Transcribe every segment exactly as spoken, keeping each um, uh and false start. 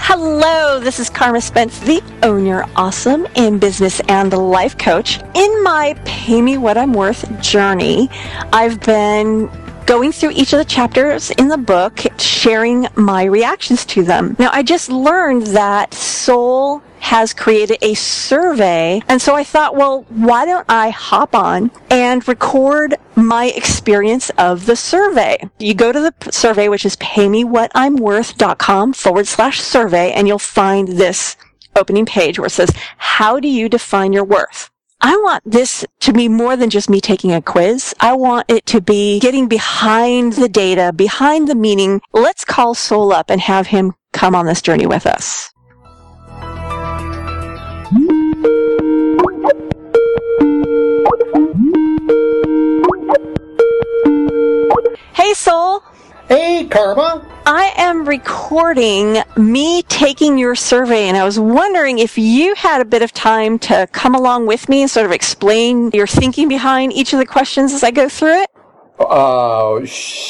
Hello, this is Karma Spence, the Own Your Awesome in Business and Life Coach. In my Pay Me What I'm Worth journey, I've been going through each of the chapters in the book, sharing my reactions to them. Now, I just learned that Soul has created a survey, and so I thought, well, why don't I hop on and record my experience of the survey? You go to the survey, which is paymewhatimworth.com forward slash survey, and you'll find this opening page where it says, how do you define your worth? I want this to be more than just me taking a quiz. I want it to be getting behind the data, behind the meaning. Let's call Soul up and have him come on this journey with us. Hey, Soul. Hey, Karma. I am recording me taking your survey, and I was wondering if you had a bit of time to come along with me and sort of explain your thinking behind each of the questions as I go through it. Uh,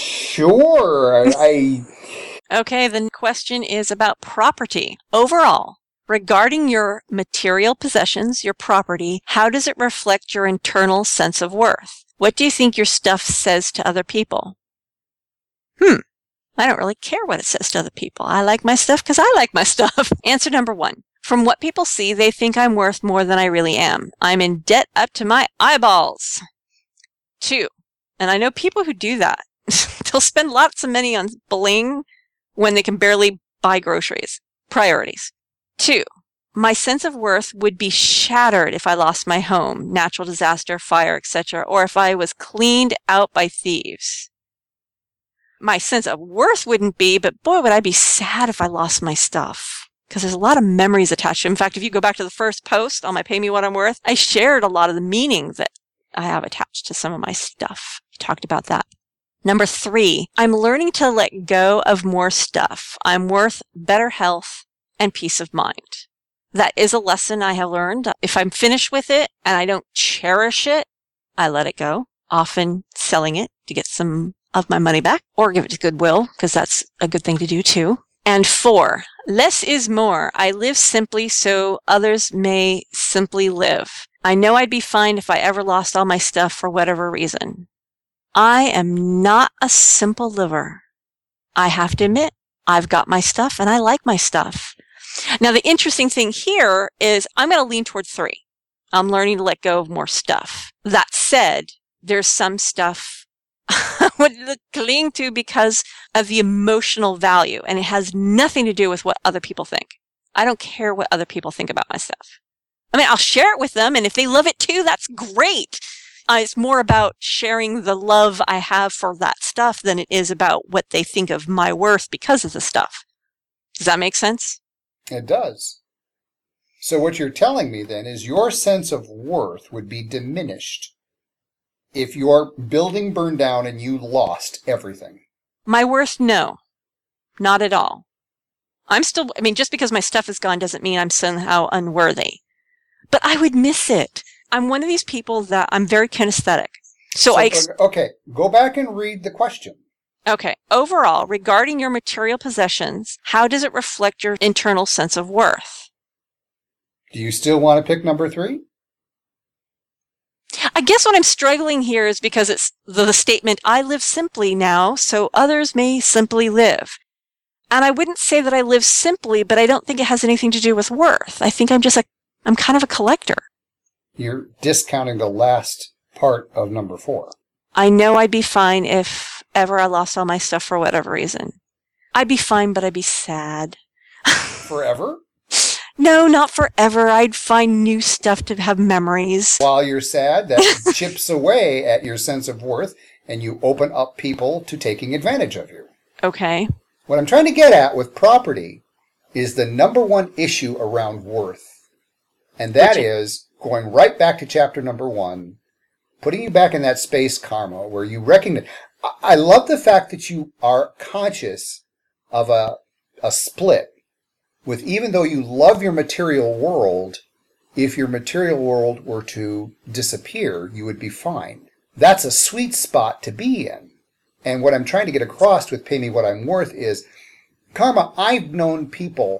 sure. I... Okay, the question is about property. Overall, regarding your material possessions, your property, how does it reflect your internal sense of worth? What do you think your stuff says to other people? Hmm. I don't really care what it says to other people. I like my stuff because I like my stuff. Answer number one. From what people see, they think I'm worth more than I really am. I'm in debt up to my eyeballs. Two. And I know people who do that. They'll spend lots of money on bling when they can barely buy groceries. Priorities. Two. My sense of worth would be shattered if I lost my home, natural disaster, fire, et cetera, or if I was cleaned out by thieves. My sense of worth wouldn't be, but boy, would I be sad if I lost my stuff. Because there's a lot of memories attached to it. In fact, if you go back to the first post on my Pay Me What I'm Worth, I shared a lot of the meaning that I have attached to some of my stuff. I talked about that. Number three, I'm learning to let go of more stuff. I'm worth better health and peace of mind. That is a lesson I have learned. If I'm finished with it and I don't cherish it, I let it go, often selling it to get some of my money back or give it to Goodwill because that's a good thing to do too. And four, less is more. I live simply so others may simply live. I know I'd be fine if I ever lost all my stuff for whatever reason. I am not a simple liver. I have to admit, I've got my stuff and I like my stuff. Now, the interesting thing here is I'm going to lean toward three. I'm learning to let go of more stuff. That said, there's some stuff I would cling to because of the emotional value, and it has nothing to do with what other people think. I don't care what other people think about my stuff. I mean, I'll share it with them, and if they love it too, that's great. Uh, it's more about sharing the love I have for that stuff than it is about what they think of my worth because of the stuff. Does that make sense? It does. So what you're telling me then is your sense of worth would be diminished if your building burned down and you lost everything. My worth, no. Not at all. I'm still, I mean, just because my stuff is gone doesn't mean I'm somehow unworthy. But I would miss it. I'm one of these people that I'm very kinesthetic. So, so I... Ex- okay, go back and read the question. Okay. Overall, regarding your material possessions, how does it reflect your internal sense of worth? Do you still want to pick number three? I guess what I'm struggling here is because it's the, the statement, I live simply now, so others may simply live. And I wouldn't say that I live simply, but I don't think it has anything to do with worth. I think I'm just a, I'm kind of a collector. You're discounting the last part of number four. I know I'd be fine if ever I lost all my stuff for whatever reason. I'd be fine, but I'd be sad. Forever? No, not forever. I'd find new stuff to have memories. While you're sad, that chips away at your sense of worth, and you open up people to taking advantage of you. Okay. What I'm trying to get at with property is the number one issue around worth. And that Which is going right back to chapter number one, putting you back in that space, Karma, where you recognize. I love the fact that you are conscious of a, a split with, even though you love your material world, if your material world were to disappear, you would be fine. That's a sweet spot to be in. And what I'm trying to get across with Pay Me What I'm Worth is, Karma, I've known people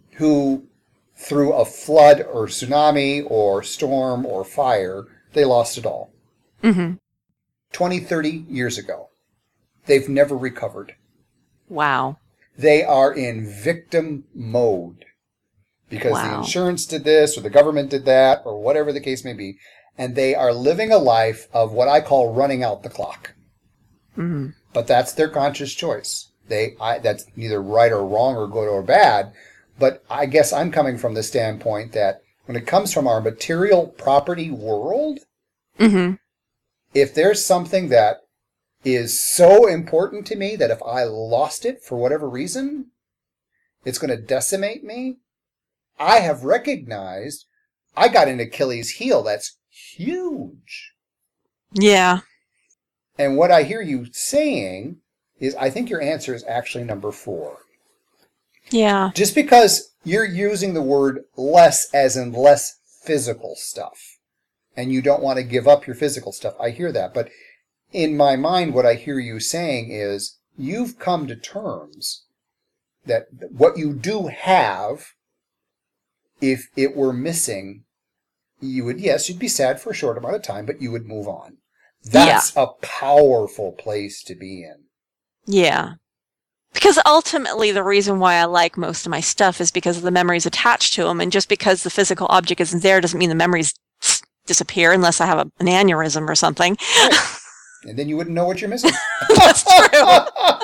who, through a flood or tsunami or storm or fire, they lost it all. Mm-hmm. twenty, thirty years ago. They've never recovered. Wow. They are in victim mode because Wow. the insurance did this or the government did that or whatever the case may be. And they are living a life of what I call running out the clock. Mm-hmm. But that's their conscious choice. They, I, that's neither right or wrong or good or bad. But I guess I'm coming from the standpoint that when it comes from our material property world, Mm-hmm. if there's something that is so important to me that if I lost it for whatever reason, it's going to decimate me, I have recognized I got an Achilles heel that's huge. Yeah. And what I hear you saying is I think your answer is actually number four. Yeah. Just because you're using the word less as in less physical stuff, and you don't want to give up your physical stuff, I hear that. But in my mind, what I hear you saying is you've come to terms that what you do have, if it were missing, you would, yes, you'd be sad for a short amount of time, but you would move on. That's yeah. a powerful place to be in. Yeah. Because ultimately the reason why I like most of my stuff is because of the memories attached to them. And just because the physical object isn't there doesn't mean the memories disappear unless I have a, an aneurysm or something. Right. And then you wouldn't know what you're missing. That's true.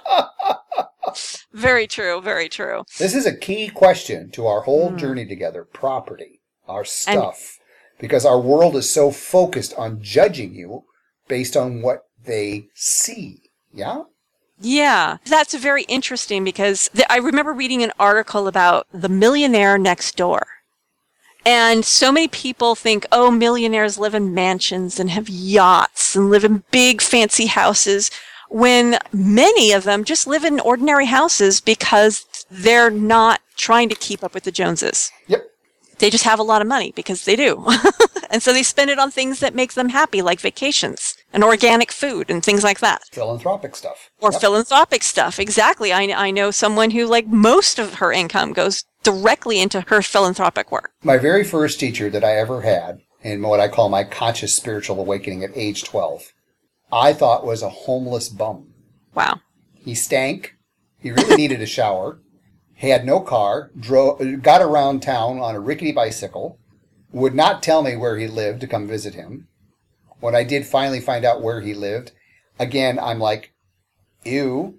Very true. Very true. This is a key question to our whole mm. journey together. Property, our stuff. And, because our world is so focused on judging you based on what they see. Yeah? Yeah, that's very interesting because th- I remember reading an article about the millionaire next door. And so many people think, oh, millionaires live in mansions and have yachts and live in big fancy houses, when many of them just live in ordinary houses because they're not trying to keep up with the Joneses. Yep. They just have a lot of money because they do. And so they spend it on things that make them happy, like vacations and organic food and things like that. Philanthropic stuff. Or yep. philanthropic stuff, exactly. I, I know someone who, like, most of her income goes directly into her philanthropic work. My very first teacher that I ever had, in what I call my conscious spiritual awakening at age twelve, I thought was a homeless bum. Wow. He stank. He really needed a shower. He had no car, drove, got around town on a rickety bicycle, would not tell me where he lived to come visit him. When I did finally find out where he lived, again, I'm like, ew.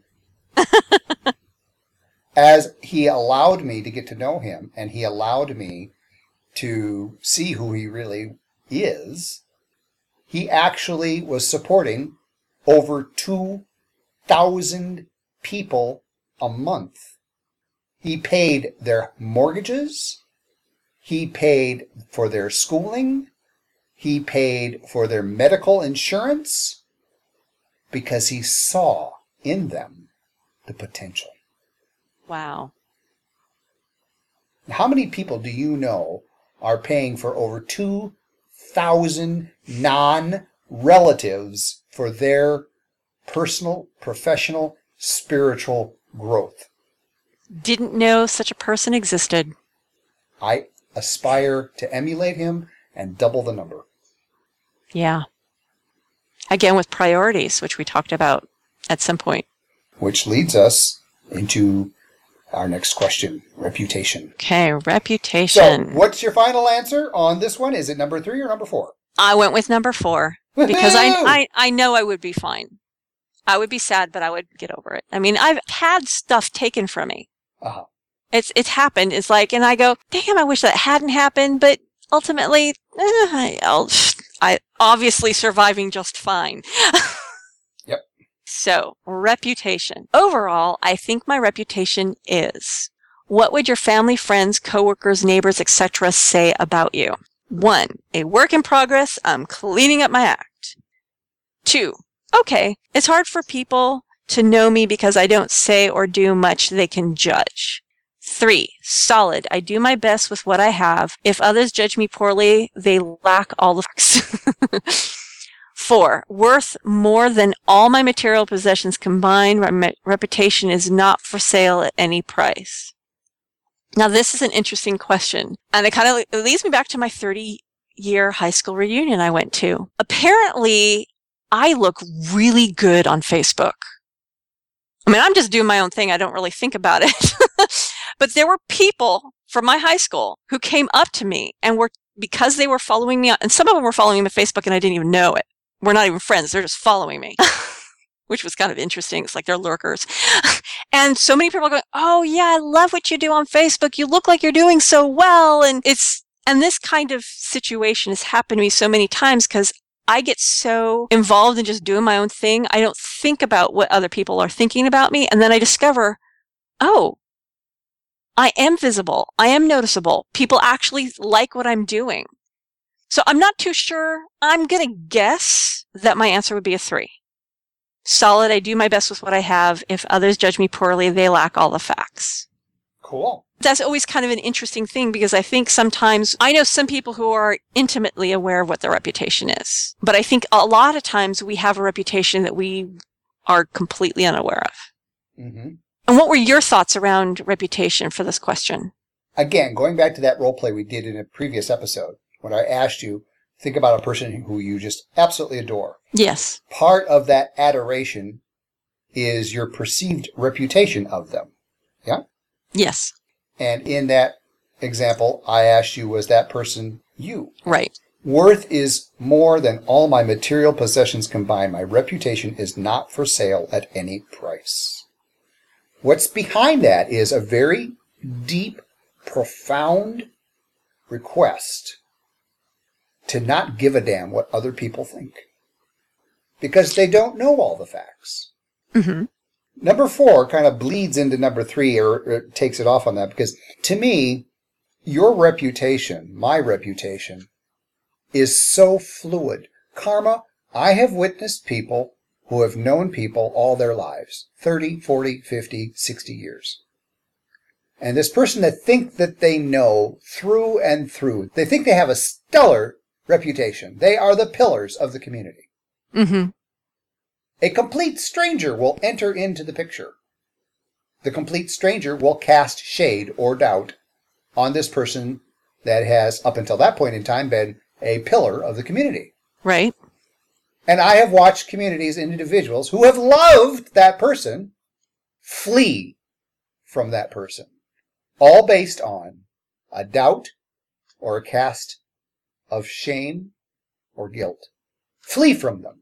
As he allowed me to get to know him, and he allowed me to see who he really is, he actually was supporting over two thousand people a month. He paid their mortgages. He paid for their schooling. He paid for their medical insurance because he saw in them the potential. Wow. How many people do you know are paying for over two thousand non-relatives for their personal, professional, spiritual growth? Didn't know such a person existed. I aspire to emulate him and double the number. Yeah. Again, with priorities, which we talked about at some point. Which leads us into our next question, reputation. Okay, reputation. So, what's your final answer on this one? Is it number three or number four? I went with number four. Woo-hoo! Because I, I, I know I would be fine. I would be sad, but I would get over it. I mean, I've had stuff taken from me. Uh-huh. It's it's happened. It's like, and I go, damn, I wish that hadn't happened. But ultimately, eh, I'll, I obviously surviving just fine. Yep. So, reputation. Overall, I think my reputation is, what would your family, friends, coworkers, neighbors, et cetera say about you? One, a work in progress. I'm cleaning up my act. Two, okay, it's hard for people to know me because I don't say or do much they can judge. Three, solid. I do my best with what I have. If others judge me poorly, they lack all the facts. Four, worth more than all my material possessions combined. My reputation is not for sale at any price. Now, this is an interesting question. And it kind of it leads me back to my thirty-year high school reunion I went to. Apparently, I look really good on Facebook. I mean, I'm just doing my own thing. I don't really think about it. But there were people from my high school who came up to me and were, because they were following me, on, and some of them were following me on Facebook and I didn't even know it. We're not even friends. They're just following me, which was kind of interesting. It's like they're lurkers. And so many people are going, oh yeah, I love what you do on Facebook. You look like you're doing so well. And it's, and this kind of situation has happened to me so many times because I get so involved in just doing my own thing. I don't think about what other people are thinking about me. And then I discover, oh, I am visible. I am noticeable. People actually like what I'm doing. So I'm not too sure. I'm going to guess that my answer would be a three. Solid. I do my best with what I have. If others judge me poorly, they lack all the facts. Cool. That's always kind of an interesting thing because I think sometimes I know some people who are intimately aware of what their reputation is. But I think a lot of times we have a reputation that we are completely unaware of. Mm-hmm. And what were your thoughts around reputation for this question? Again, going back to that role play we did in a previous episode, when I asked you, think about a person who you just absolutely adore. Yes. Part of that adoration is your perceived reputation of them. Yeah? Yes. And in that example, I asked you, was that person you? Right. Worth is more than all my material possessions combined. My reputation is not for sale at any price. What's behind that is a very deep, profound request to not give a damn what other people think. Because they don't know all the facts. Mm-hmm. Number four kind of bleeds into number three, or, or takes it off on that, because to me, your reputation, my reputation, is so fluid. Karma, I have witnessed people who have known people all their lives, thirty, forty, fifty, sixty years. And this person that think that they know through and through, they think they have a stellar reputation. They are the pillars of the community. Mm-hmm. A complete stranger will enter into the picture. The complete stranger will cast shade or doubt on this person that has, up until that point in time, been a pillar of the community. Right. And I have watched communities and individuals who have loved that person flee from that person, all based on a doubt or a cast of shame or guilt. Flee from them.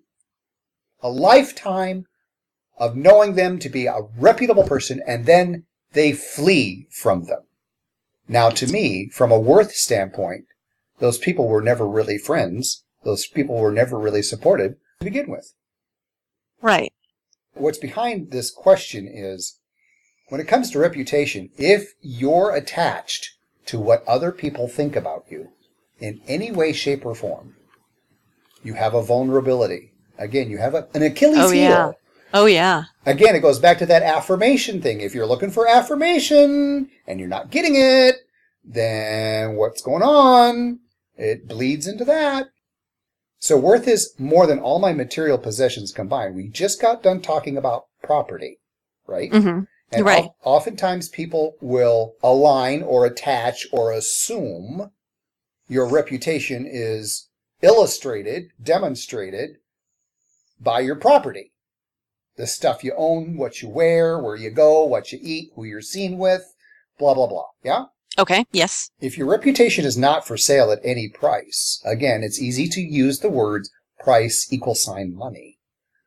A lifetime of knowing them to be a reputable person, and then they flee from them. Now, to me, from a worth standpoint, those people were never really friends. Those people were never really supported to begin with. Right. What's behind this question is, when it comes to reputation, if you're attached to what other people think about you in any way, shape, or form, you have a vulnerability. Again, you have a, an Achilles oh, heel. Yeah. Oh, yeah. Again, it goes back to that affirmation thing. If you're looking for affirmation and you're not getting it, then what's going on? It bleeds into that. So worth is more than all my material possessions combined. We just got done talking about property, right? Mm-hmm. And right. o- oftentimes people will align or attach or assume your reputation is illustrated, demonstrated by your property. The stuff you own, what you wear, where you go, what you eat, who you're seen with, blah, blah, blah. Yeah? Okay. Yes. If your reputation is not for sale at any price, again, it's easy to use the words price equal sign money.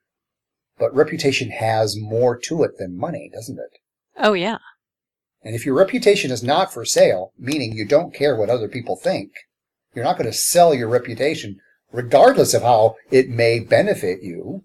But reputation has more to it than money, doesn't it? Oh, yeah. And if your reputation is not for sale, meaning you don't care what other people think, you're not going to sell your reputation regardless of how it may benefit you.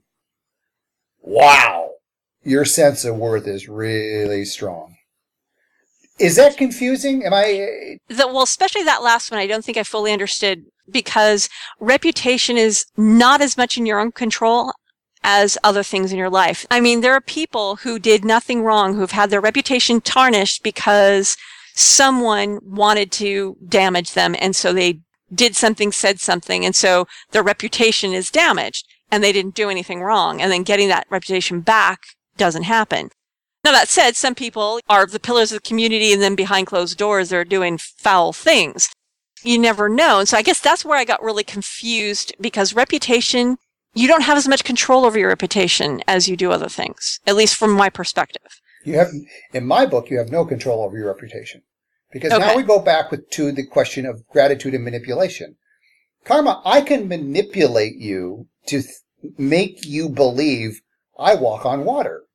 Wow! Your sense of worth is really strong. Is that confusing? Am I... The, well, especially that last one, I don't think I fully understood, because reputation is not as much in your own control as other things in your life. I mean, there are people who did nothing wrong, who've had their reputation tarnished because someone wanted to damage them, and so they did something, said something, and so their reputation is damaged, and they didn't do anything wrong, and then getting that reputation back doesn't happen. Now, that said, some people are the pillars of the community, and then behind closed doors, they're doing foul things. You never know. And so I guess that's where I got really confused, because reputation, you don't have as much control over your reputation as you do other things, at least from my perspective. You have, in my book, you have no control over your reputation. Because Okay. now we go back with, to the question of gratitude and manipulation. Karma, I can manipulate you to th- make you believe I walk on water.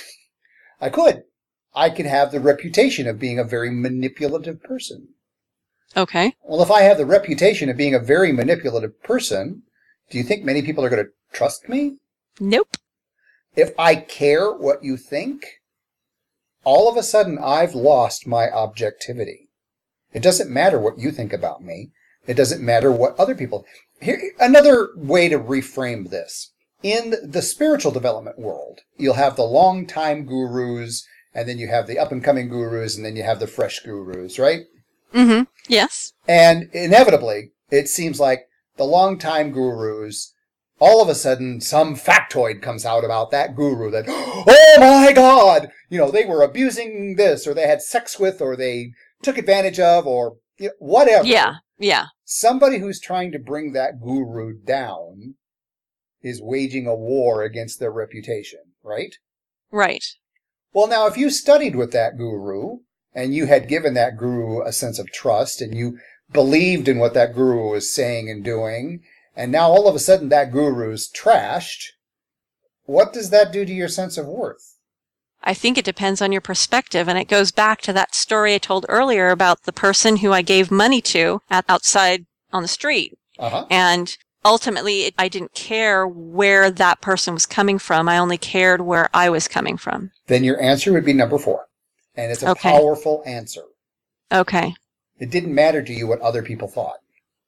I could. I could have the reputation of being a very manipulative person. Okay. Well, if I have the reputation of being a very manipulative person, do you think many people are going to trust me? Nope. If I care what you think, all of a sudden I've lost my objectivity. It doesn't matter what you think about me. It doesn't matter what other people... Here, another way to reframe this. In the spiritual development world, you'll have the long-time gurus, and then you have the up-and-coming gurus, and then you have the fresh gurus, right? Mm-hmm. Yes. And inevitably, it seems like the long-time gurus, all of a sudden, some factoid comes out about that guru that, oh my God, you know, they were abusing this, or they had sex with, or they took advantage of, or you know, whatever. Yeah. Yeah. Somebody who's trying to bring that guru down is waging a war against their reputation, right? Right. Well, now, if you studied with that guru, and you had given that guru a sense of trust, and you believed in what that guru was saying and doing, and now all of a sudden that guru's trashed, what does that do to your sense of worth? I think it depends on your perspective, and it goes back to that story I told earlier about the person who I gave money to at, outside on the street. Uh-huh. And ultimately, it, I didn't care where that person was coming from. I only cared where I was coming from. Then your answer would be number four. And it's a Okay. powerful answer. Okay. It didn't matter to you what other people thought.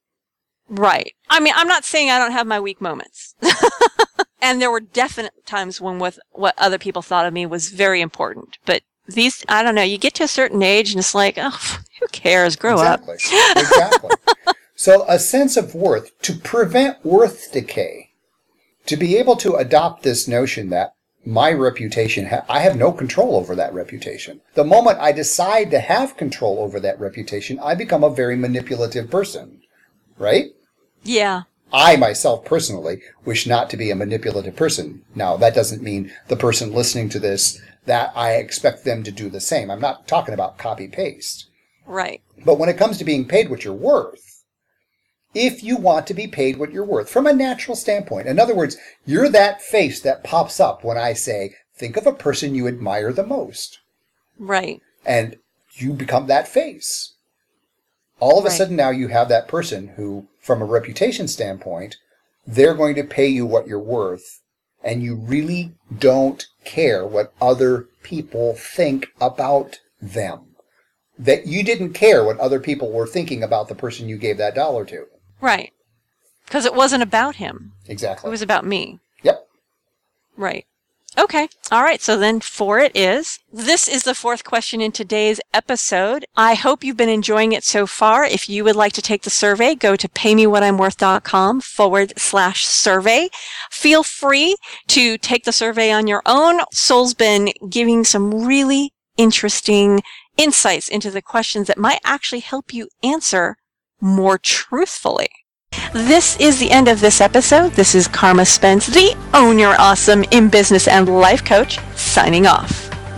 Right. I mean, I'm not saying I don't have my weak moments. And there were definite times when with what other people thought of me was very important. But these, I don't know, you get to a certain age and it's like, oh, who cares? Grow exactly. up. Exactly. So a sense of worth, to prevent worth decay, to be able to adopt this notion that my reputation, ha- I have no control over that reputation. The moment I decide to have control over that reputation, I become a very manipulative person, right? Yeah. I myself personally wish not to be a manipulative person. Now, that doesn't mean the person listening to this that I expect them to do the same. I'm not talking about copy-paste. Right. But when it comes to being paid what you're worth, if you want to be paid what you're worth from a natural standpoint, in other words, you're that face that pops up when I say, think of a person you admire the most. Right. And you become that face. All of a Right. sudden now you have that person who, from a reputation standpoint, they're going to pay you what you're worth, and you really don't care what other people think about them. That you didn't care what other people were thinking about the person you gave that dollar to. Right. Because it wasn't about him. Exactly. It was about me. Yep. Right. Okay. All right. So then four it is. This is the fourth question in today's episode. I hope you've been enjoying it so far. If you would like to take the survey, go to paymewhatimworth.com forward slash survey. Feel free to take the survey on your own. Sol's been giving some really interesting insights into the questions that might actually help you answer more truthfully. This is the end of this episode. This is Karma Spence, the Own Your Awesome in Business and Life Coach, signing off.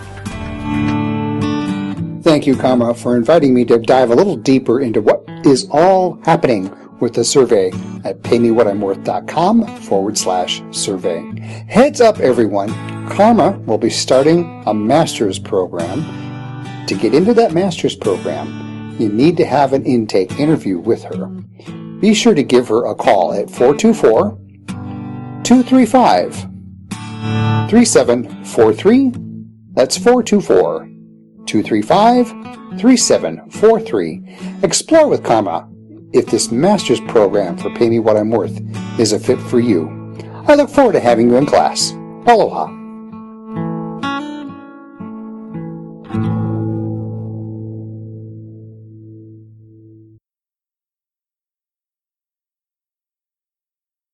Thank you, Karma, for inviting me to dive a little deeper into what is all happening with the survey at paymewhatimworth.com forward slash survey. Heads up, everyone. Karma will be starting a master's program. To get into that master's program, you need to have an intake interview with her. Be sure to give her a call at four two four, two three five, three seven four three. That's four two four, two three five, three seven four three. Explore with Karma if this master's program for Pay Me What I'm Worth is a fit for you. I look forward to having you in class. Aloha.